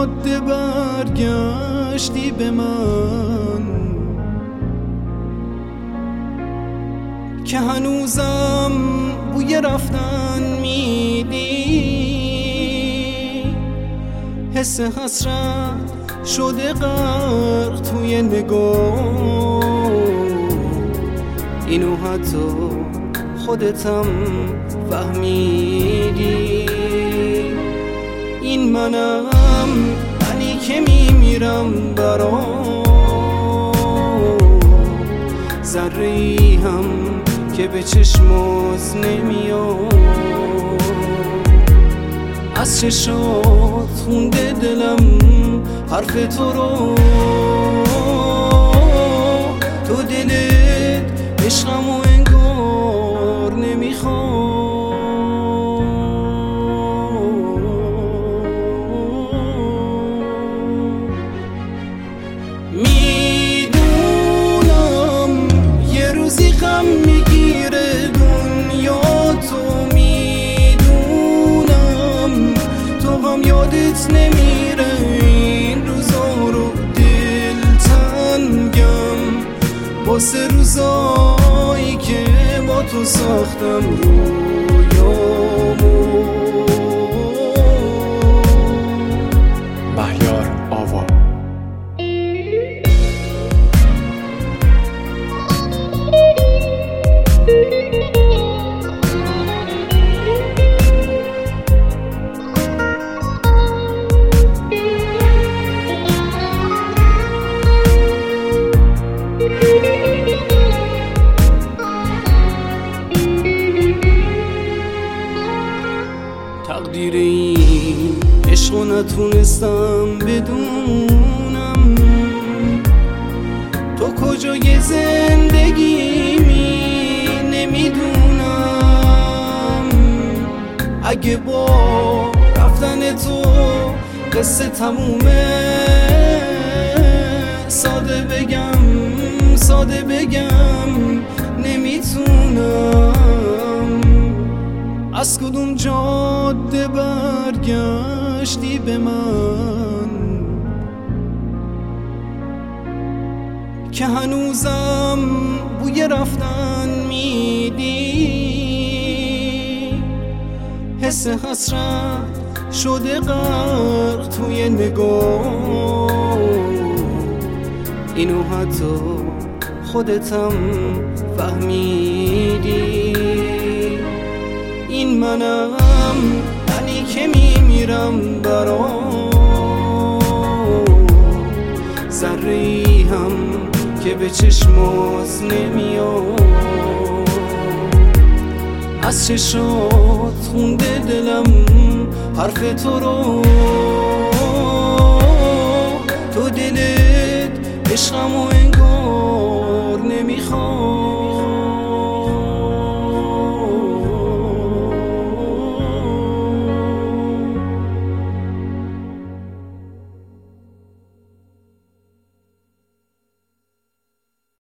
جاده برگشتی به من که هنوزم بوی رفتن میدی. حس حسرت شده غرق توی نگاه، اینو حتی خودتم فهمیدی. این منی که میمیرم برات، ذره‌ای هم که به چشمات نمیاد. از چشات خونده دلم حرف تو رو، تو دلت عشقمو انگار نمیخواد. میدونم یه روزی غم میگیره دنیا تو، میدونم تو هم یادت نمیره این روزا رو. دلتنگم واسه روزایی که با تو ساختم رویامو. مهیار آوا. تقدیر این عشقو نتونستم بدونم، تو کجای زندگیمی نمیدونم. اگه با رفتن تو قصه تمومه، ساده بگم نمیتونم. از کدوم جاده برگشتی به من که هنوزم بوی رفتن میدی. حس حسرت شده غرق توی نگاه، اینو حتی خودتم فهمیدی. این منی که میمیرم برات، ذره‌ای هم که به چشمات نمیاد. از چشات خونده دلم حرف تو رو، تو دلت عشقمو